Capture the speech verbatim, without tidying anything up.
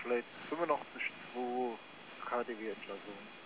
Flight fünfundachtzig Komma zwei K D W Entlassung.